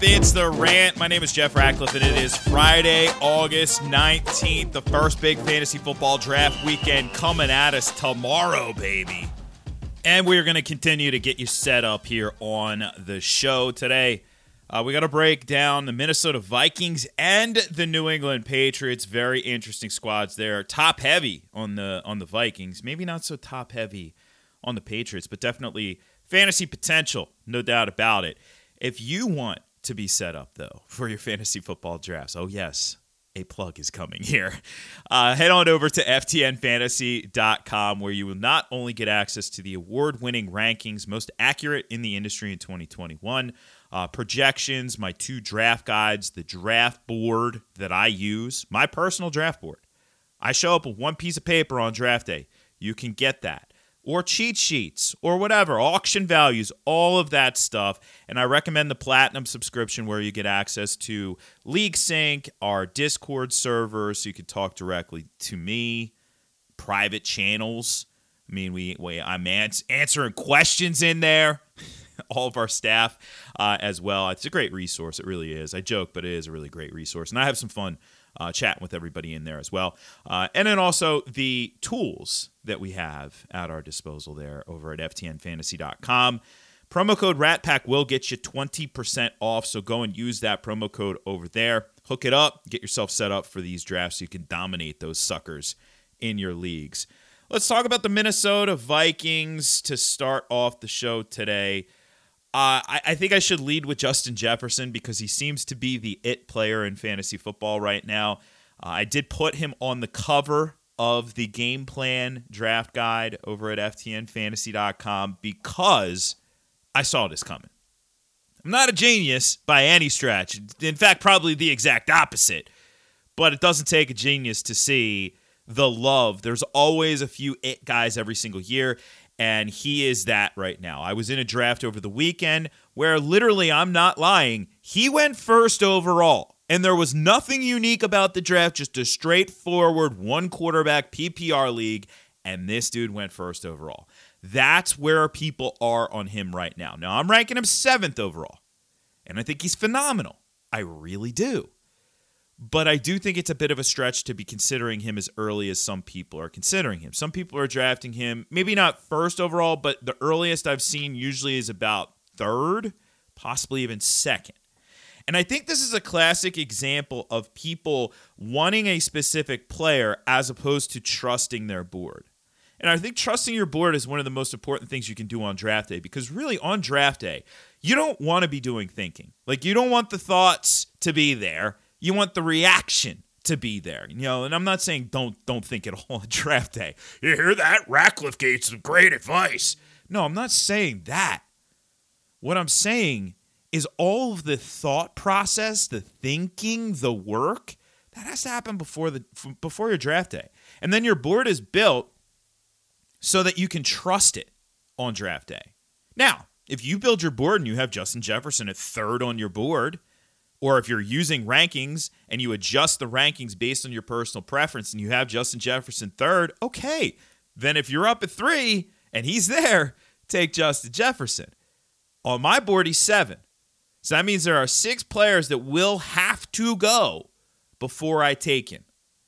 It's The Rant. My name is Jeff Ratcliffe, and it is Friday, August 19th, the first big fantasy football draft weekend coming at us tomorrow, baby. And we're going to continue to get you set up here on the show today. We got to break down the Minnesota Vikings and the New England Patriots. Very interesting squads there. Top heavy on the Vikings. Maybe not so top heavy on the Patriots, but definitely fantasy potential, no doubt about it. If you want to be set up, though, for your fantasy football drafts, oh yes, a plug is coming here. Head on over to ftnfantasy.com, where you will not only get access to the award-winning rankings, most accurate in the industry in 2021, projections, my 2 draft guides, the draft board that I use, my personal draft board. I show up with one piece of paper on draft day. You can get that. Or cheat sheets, or whatever, auction values, all of that stuff. And I recommend the Platinum subscription, where you get access to League Sync, our Discord server, so you can talk directly to me, private channels. I mean, I'm answering questions in there, all of our staff as well. It's a great resource, it really is. I joke, but it is a really great resource. And I have some fun chatting with everybody in there as well. And then also the tools that we have at our disposal there over at ftnfantasy.com. Promo code RATPACK will get you 20% off, so go and use that promo code over there. Hook it up, get yourself set up for these drafts so you can dominate those suckers in your leagues. Let's talk about the Minnesota Vikings to start off the show today. I think I should lead with Justin Jefferson because he seems to be the it player in fantasy football right now. I did put him on the cover of the game plan draft guide over at ftnfantasy.com because I saw this coming. I'm not a genius by any stretch. In fact, probably the exact opposite. But it doesn't take a genius to see the love. There's always a few it guys every single year. And he is that right now. I was in a draft over the weekend where literally, I'm not lying, he went first overall. And there was nothing unique about the draft, just a straightforward one quarterback PPR league. And this dude went first overall. That's where people are on him right now. Now, I'm ranking him 7th overall. And I think he's phenomenal. I really do. But I do think it's a bit of a stretch to be considering him as early as some people are considering him. Some people are drafting him, maybe not first overall, but the earliest I've seen usually is about 3rd, possibly even 2nd. And I think this is a classic example of people wanting a specific player as opposed to trusting their board. And I think trusting your board is one of the most important things you can do on draft day, because really on draft day, you don't want to be doing thinking. Like, you don't want the thoughts to be there. You want the reaction to be there. You know, and I'm not saying don't think at all on draft day. You hear that? Ratcliffe gave some great advice. No, I'm not saying that. What I'm saying is all of the thought process, the thinking, the work, that has to happen before your draft day. And then your board is built so that you can trust it on draft day. Now, if you build your board and you have Justin Jefferson at 3rd on your board, or if you're using rankings and you adjust the rankings based on your personal preference and you have Justin Jefferson 3rd, okay. Then if you're up at 3 and he's there, take Justin Jefferson. On my board, he's 7. So that means there are 6 players that will have to go before I take him.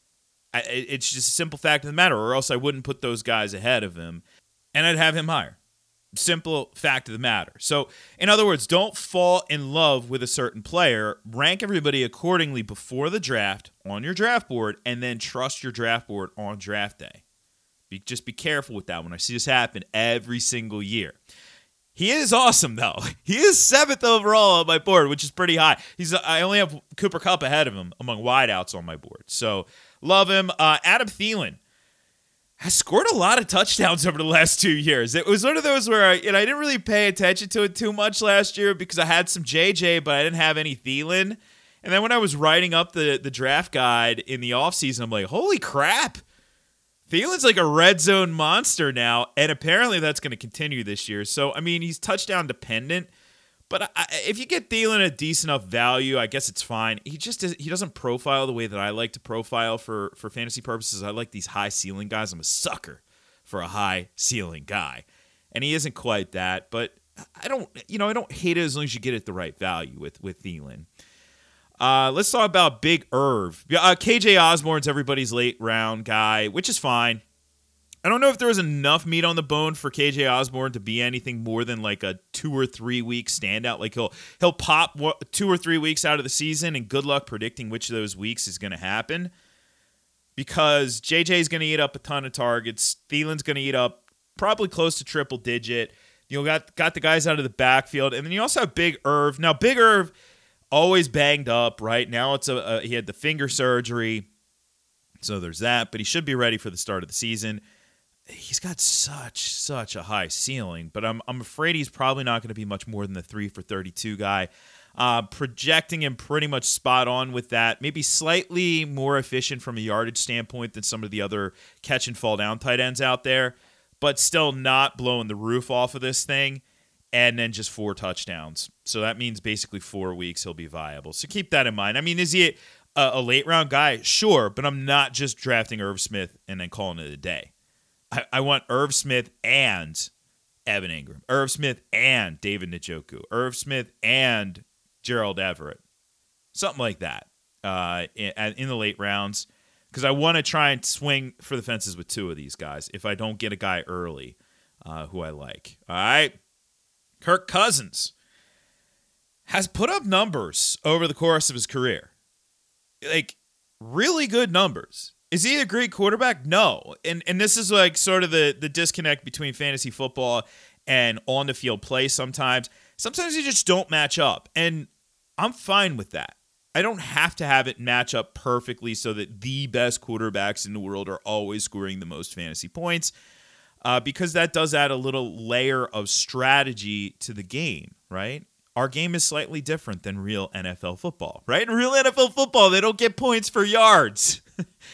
It's just a simple fact of the matter, or else I wouldn't put those guys ahead of him, and I'd have him higher. Simple fact of the matter. So, in other words, don't fall in love with a certain player. Rank everybody accordingly before the draft on your draft board, and then trust your draft board on draft day. Just be careful with that when I see this happen every single year. He is awesome, though. He is 7th overall on my board, which is pretty high. I only have Cooper Kupp ahead of him among wideouts on my board. So, love him. Adam Thielen has scored a lot of touchdowns over the last 2 years. It was one of those where I didn't really pay attention to it too much last year because I had some JJ, but I didn't have any Thielen. And then when I was writing up the draft guide in the offseason, I'm like, holy crap. Thielen's like a red zone monster now, and apparently that's going to continue this year. So, I mean, he's touchdown dependent, but if you get Thielen at decent enough value, I guess it's fine. He doesn't profile the way that I like to profile for fantasy purposes. I like these high ceiling guys. I'm a sucker for a high ceiling guy, and he isn't quite that, but I don't hate it as long as you get it the right value with Thielen. Let's talk about Big Irv. KJ Osborne's everybody's late round guy, which is fine. I don't know if there was enough meat on the bone for KJ Osborne to be anything more than like a 2 or 3 week standout. Like he'll pop 2 or 3 weeks out of the season, and good luck predicting which of those weeks is going to happen. Because JJ's going to eat up a ton of targets. Thielen's going to eat up probably close to triple digit. You got the guys out of the backfield, and then you also have Big Irv. Now Big Irv always banged up. Right now he had the finger surgery, so there's that. But he should be ready for the start of the season. He's got such a high ceiling, but I'm afraid he's probably not going to be much more than the 3 for 32 guy. Projecting him pretty much spot on with that. Maybe slightly more efficient from a yardage standpoint than some of the other catch and fall down tight ends out there, but still not blowing the roof off of this thing. And then just 4 touchdowns. So that means basically 4 weeks he'll be viable. So keep that in mind. I mean, is he a late round guy? Sure, but I'm not just drafting Irv Smith and then calling it a day. I want Irv Smith and Evan Ingram, Irv Smith and David Njoku, Irv Smith and Gerald Everett, something like that in the late rounds, because I want to try and swing for the fences with 2 of these guys if I don't get a guy early who I like. All right, Kirk Cousins has put up numbers over the course of his career, like really good numbers. Is he a great quarterback? No. And this is like sort of the disconnect between fantasy football and on the field play sometimes. Sometimes you just don't match up. And I'm fine with that. I don't have to have it match up perfectly so that the best quarterbacks in the world are always scoring the most fantasy points, because that does add a little layer of strategy to the game, right? Our game is slightly different than real NFL football, right? In real NFL football, they don't get points for yards.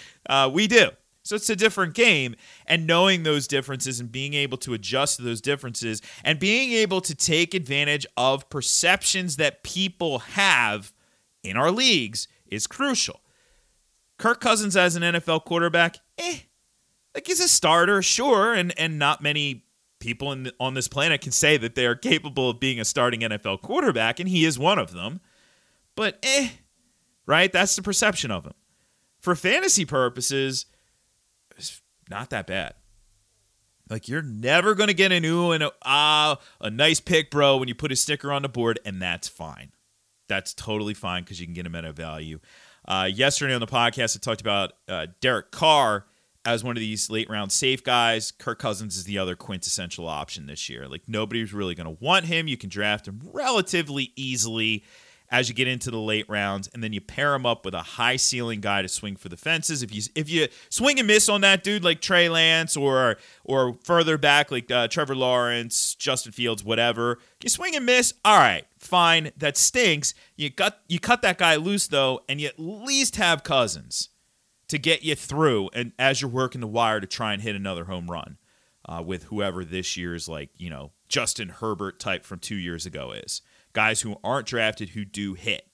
We do. So it's a different game, and knowing those differences and being able to adjust to those differences and being able to take advantage of perceptions that people have in our leagues is crucial. Kirk Cousins as an NFL quarterback, like he's a starter, sure, and not many people on this planet can say that they are capable of being a starting NFL quarterback, and he is one of them. But right? That's the perception of him. For fantasy purposes, it's not that bad. Like, you're never going to get a nice pick, bro, when you put a sticker on the board, and that's fine. That's totally fine because you can get him at a value. Yesterday on the podcast, I talked about Derek Carr as one of these late-round safe guys. Kirk Cousins is the other quintessential option this year. Like, nobody's really going to want him. You can draft him relatively easily as you get into the late rounds, and then you pair him up with a high ceiling guy to swing for the fences. If you swing and miss on that dude like Trey Lance or further back like Trevor Lawrence, Justin Fields, whatever, you swing and miss, all right, fine, that stinks. You cut that guy loose though, and you at least have Cousins to get you through, and as you're working the wire to try and hit another home run with whoever this year's Justin Herbert type from 2 years ago is. Guys who aren't drafted who do hit.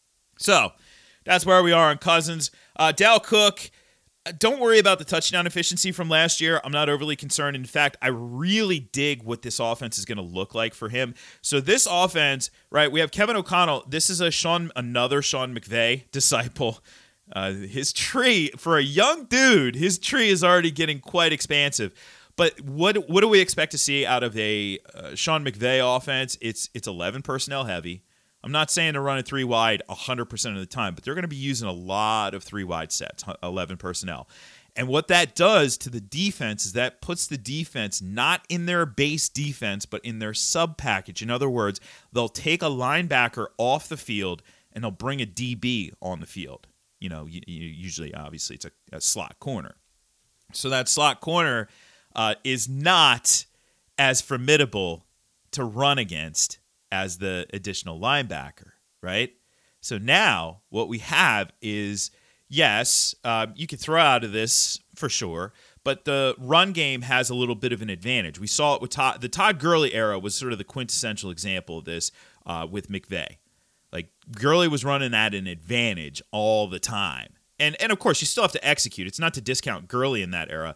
So that's where we are on Cousins. Dalvin Cook, don't worry about the touchdown efficiency from last year. I'm not overly concerned. In fact, I really dig what this offense is going to look like for him. So this offense, right, we have Kevin O'Connell. This is another Sean McVay disciple. His tree, for a young dude, his tree is already getting quite expansive. But what do we expect to see out of a Sean McVay offense? It's 11 personnel heavy. I'm not saying to run it 3 wide 100% of the time, but they're going to be using a lot of 3 wide sets, 11 personnel. And what that does to the defense is that puts the defense not in their base defense, but in their sub package. In other words, they'll take a linebacker off the field and they'll bring a DB on the field. Usually, obviously, it's a slot corner. So that slot corner is not as formidable to run against as the additional linebacker, right? So now what we have is, yes, you could throw out of this for sure, but the run game has a little bit of an advantage. We saw it with the Todd Gurley era was sort of the quintessential example of this with McVay. Like, Gurley was running at an advantage all the time. And of course, you still have to execute. It's not to discount Gurley in that era,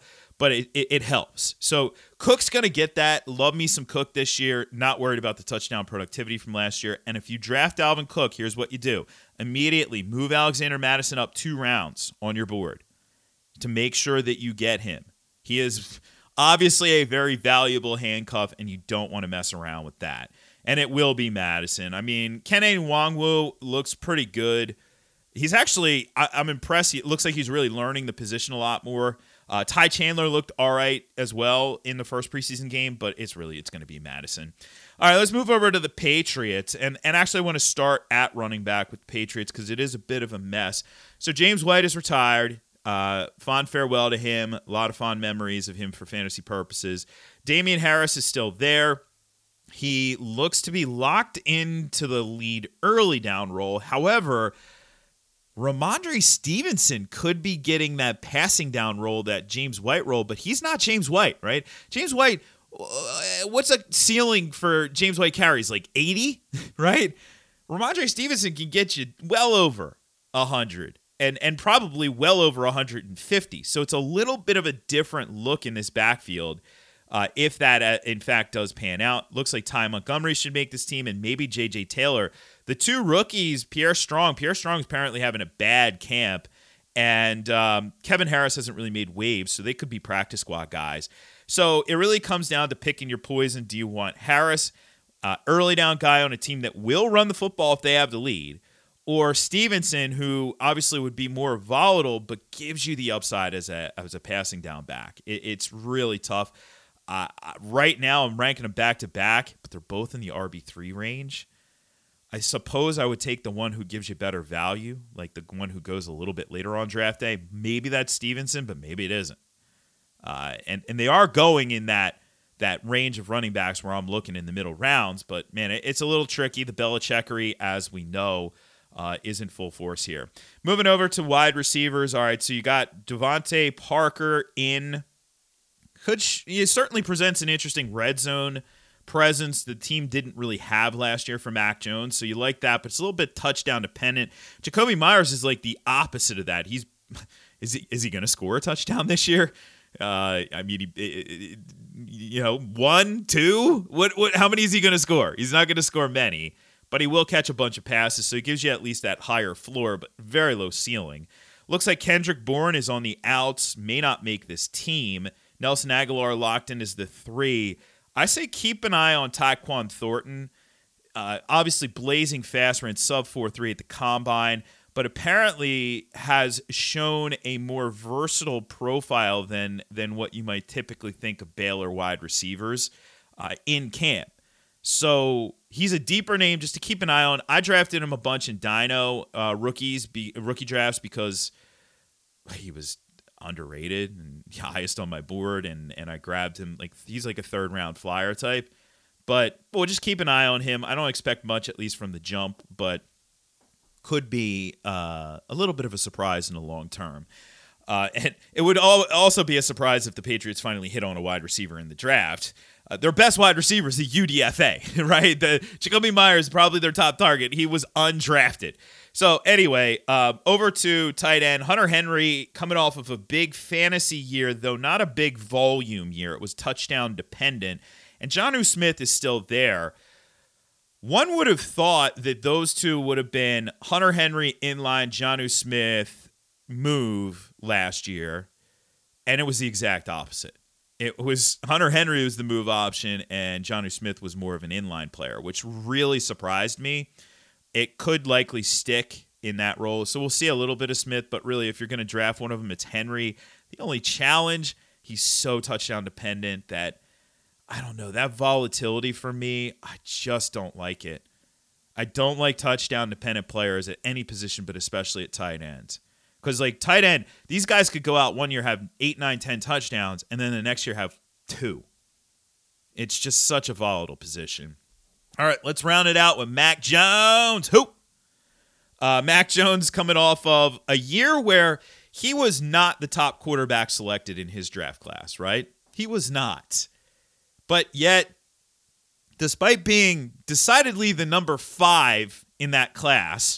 but it helps. So Cook's going to get that. Love me some Cook this year. Not worried about the touchdown productivity from last year. And if you draft Dalvin Cook, here's what you do. Immediately move Alexander Mattison up 2 rounds on your board to make sure that you get him. He is obviously a very valuable handcuff, and you don't want to mess around with that. And it will be Mattison. I mean, Kene Nwangwu looks pretty good. He's actually, I'm impressed. It looks like he's really learning the position a lot more. Ty Chandler looked all right as well in the first preseason game, but it's going to be Mattison. All right, let's move over to the Patriots. And actually, I want to start at running back with the Patriots because it is a bit of a mess. So James White is retired. Fond farewell to him. A lot of fond memories of him for fantasy purposes. Damian Harris is still there. He looks to be locked into the lead early down role. However, Ramondre Stevenson could be getting that passing down role, that James White role, but he's not James White, right? James White, what's a ceiling for James White carries? Like 80, right? Ramondre Stevenson can get you well over 100 and probably well over 150. So it's a little bit of a different look in this backfield. If that, in fact, does pan out. Looks like Ty Montgomery should make this team, and maybe J.J. Taylor. The 2 rookies, Pierre Strong is apparently having a bad camp, and Kevin Harris hasn't really made waves, so they could be practice squad guys. So it really comes down to picking your poison. Do you want Harris, early down guy on a team that will run the football if they have the lead, or Stevenson, who obviously would be more volatile but gives you the upside as a passing down back? It's really tough. Right now, I'm ranking them back-to-back, but they're both in the RB3 range. I suppose I would take the one who gives you better value, like the one who goes a little bit later on draft day. Maybe that's Stevenson, but maybe it isn't. And they are going in that range of running backs where I'm looking in the middle rounds, but, man, it's a little tricky. The Belichickery, as we know, is in full force here. Moving over to wide receivers. All right, so you got Devontae Parker in. He certainly presents an interesting red zone presence the team didn't really have last year for Mac Jones, so you like that, but it's a little bit touchdown dependent. Jacoby Myers is like the opposite of that. Is he going to score a touchdown this year? I mean, 1, 2. What? How many is he going to score? He's not going to score many, but he will catch a bunch of passes, so he gives you at least that higher floor, but very low ceiling. Looks like Kendrick Bourne is on the outs, may not make this team. Nelson Aguilar locked in as the 3. I say keep an eye on Tyquan Thornton. Obviously blazing fast, ran sub 4.3 at the combine, but apparently has shown a more versatile profile than what you might typically think of Baylor wide receivers in camp. So he's a deeper name just to keep an eye on. I drafted him a bunch in Dino rookie drafts because he was underrated and highest on my board, and I grabbed him. Like, he's like a 3rd round flyer type, but we'll just keep an eye on him. I don't expect much, at least from the jump, but could be a little bit of a surprise in the long term. And it would also be a surprise if the Patriots finally hit on a wide receiver in the draft. Their best wide receiver is the UDFA, right? Jacoby Myers is probably their top target. He was undrafted. So anyway, over to tight end. Hunter Henry coming off of a big fantasy year, though not a big volume year. It was touchdown dependent. And Jonnu Smith is still there. One would have thought that those two would have been Hunter Henry inline, Jonnu Smith move last year, and it was the exact opposite. It was Hunter Henry was the move option, and Jonnu Smith was more of an inline player, which really surprised me. It could likely stick in that role, so we'll see a little bit of Smith, but really if you're going to draft one of them, it's Henry. The only challenge, he's so touchdown dependent that, I don't know, that volatility for me, I just don't like it. I don't like touchdown dependent players at any position, but especially at tight ends. Because, like, tight end, these guys could go out one year, have 8, 9, 10 touchdowns, and then the next year have 2. It's just such a volatile position. All right, let's round it out with Mac Jones. Mac Jones coming off of a year where he was not the top quarterback selected in his draft class, right? He was not. But yet, despite being decidedly the number 5 in that class,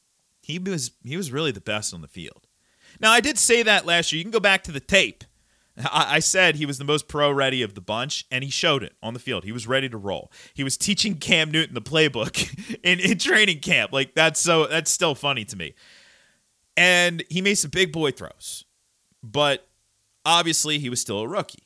he was really the best on the field. Now, I did say that last year. You can go back to the tape. I said he was the most pro-ready of the bunch, and he showed it on the field. He was ready to roll. He was teaching Cam Newton the playbook in training camp. Like, that's still funny to me. And he made some big boy throws. But obviously, he was still a rookie.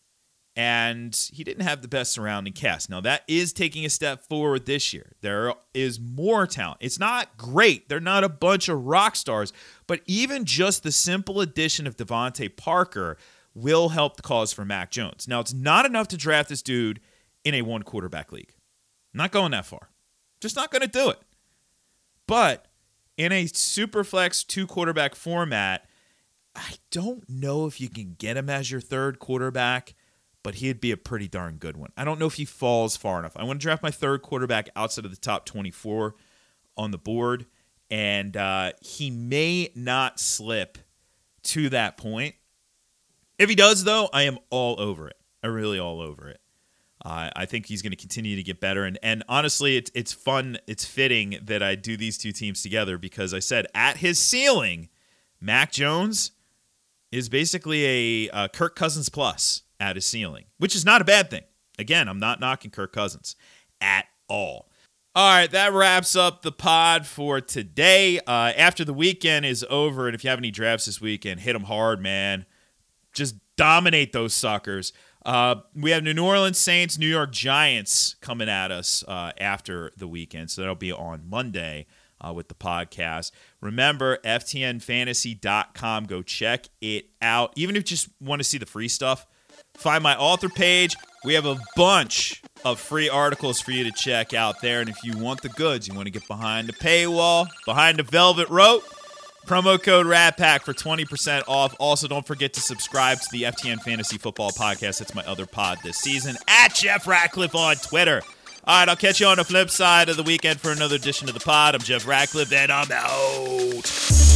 And he didn't have the best surrounding cast. Now, that is taking a step forward this year. There is more talent. It's not great. They're not a bunch of rock stars. But even just the simple addition of Devontae Parker will help the cause for Mac Jones. Now, it's not enough to draft this dude in a one-quarterback league. Not going that far. Just not going to do it. But in a super flex two-quarterback format, I don't know if you can get him as your third quarterback, but he'd be a pretty darn good one. I don't know if he falls far enough. I want to draft my third quarterback outside of the top 24 on the board, and he may not slip to that point. If he does, though, I am all over it. I'm really all over it. I think he's going to continue to get better, and honestly, it's fun. It's fitting that I do these two teams together because I said at his ceiling, Mac Jones is basically a Kirk Cousins plus at his ceiling, which is not a bad thing. Again, I'm not knocking Kirk Cousins at all. All right, that wraps up the pod for today. After the weekend is over, and if you have any drafts this weekend, hit them hard, man. Just dominate those suckers. We have New Orleans Saints, New York Giants coming at us after the weekend, so that'll be on Monday with the podcast. Remember, ftnfantasy.com. Go check it out. Even if you just want to see the free stuff, find my author page. We have a bunch of free articles for you to check out there. And if you want the goods, you want to get behind the paywall, behind the velvet rope, promo code RATPACK for 20% off. Also, don't forget to subscribe to the FTN Fantasy Football Podcast. That's my other pod this season. At Jeff Ratcliffe on Twitter. All right, I'll catch you on the flip side of the weekend for another edition of the pod. I'm Jeff Ratcliffe, and I'm out.